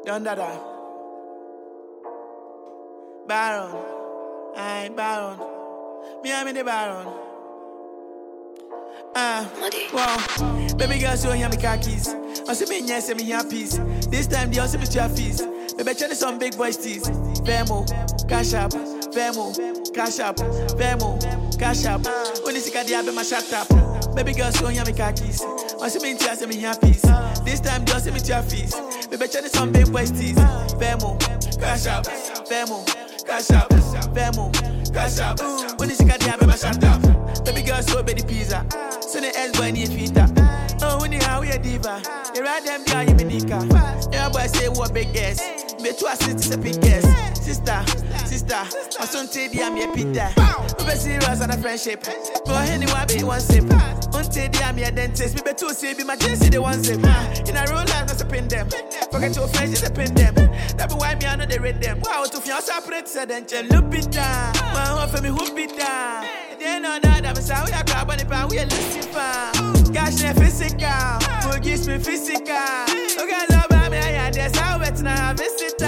Yonder da. Baron. Aye, Baron. Me, I'm in the Baron. Wow. Baby girl, so here me khakis. I see me yes, me here peace. This time they also be your fees. Baby, try some big boys tease. Vemo, cash up, Vemo, cash up, Vemo, cash up. When you see the album, I shut up. Baby girl, so here me khakis. I see me yes, me here peace. This time they also be your fees. Baby, try some big boys tease. Vemo, cash up, Vemo, cash up, Vemo, cash up. When you see the album, I shut up. Baby girl, so baby pizza. So the S-boy need Twitter. Oh, when you how we a diva. You ride them girl, you be nika. Yeah, boy say what big guess. Me too assist a big guess. Sister, my son tell you I'm your Peter. We be serious on a friendship. Go anywhere be one sip. Until the I'm your dentist. Me be too say be my jersey the one zip. In a real life, not to pin them. Forget your friends, just pin them. That be why me I know they read them. Wow, to fiance separate said then look it down. My home for me whoop it down. They know that I'm sorry I grab on the pan. We are listening for. Cash me physical. Who gives me physical? Okay, love me. I just how it's now visitor.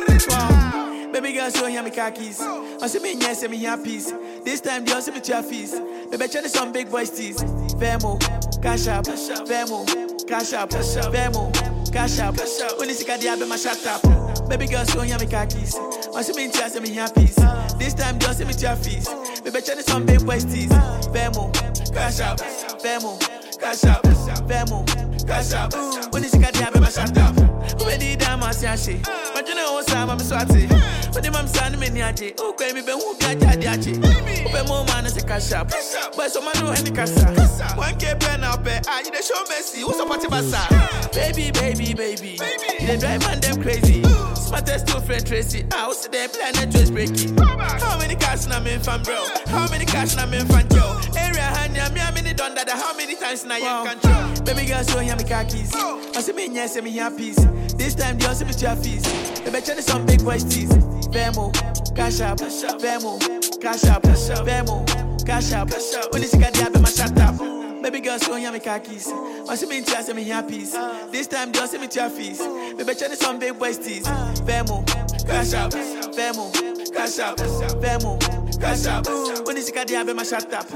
Baby girl, so here me khakis. I see me yes, me here peace. This time they also be your fees. Baby, try some big boys tease. Vemo, cash up, Vemo, cash up, Vemo, cash up. When you see the album, I shut up. Baby girl, so here me khakis. I see me yes, me here peace. This time they also be your fees. Baby, try some big boys tease. Vemo, cash up, Vemo, cash up, Vemo, cash up. When you see the album, I shut up. Who need that massive? But you know what's up, I'm sorry. But the mom son me niaje. Who can me be who got diaje? Who be more man as a cash up? But some man know any casa. 1K pen up there. Ah, you the show Messi. Who's a party basa? Baby. They drive man them crazy. Smartest two friend Tracy. Ah, who's the planet just breaking? How many cash na me fan bro? How many cash na me fan Joe? Area hand ya me how many done that? How many times na you control? Baby girl, so here me khakis. I see me yes, me here peace. This time they also be your fees. Baby, try some big boys tease. Vemo, cash up, Vemo, cash up, Vemo, cash up. When you see the album, I shut up. Baby girl, so here me khakis. I see me in tears, me here peace. This time they also be your fees. Baby, try some big boys tease. Vemo, cash up, Vemo, cash up, Vemo, cash up. When you see the album, I shut up.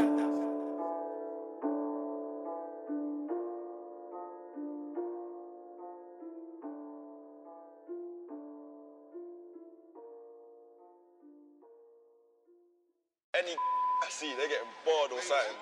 Any I see they getting bored or something.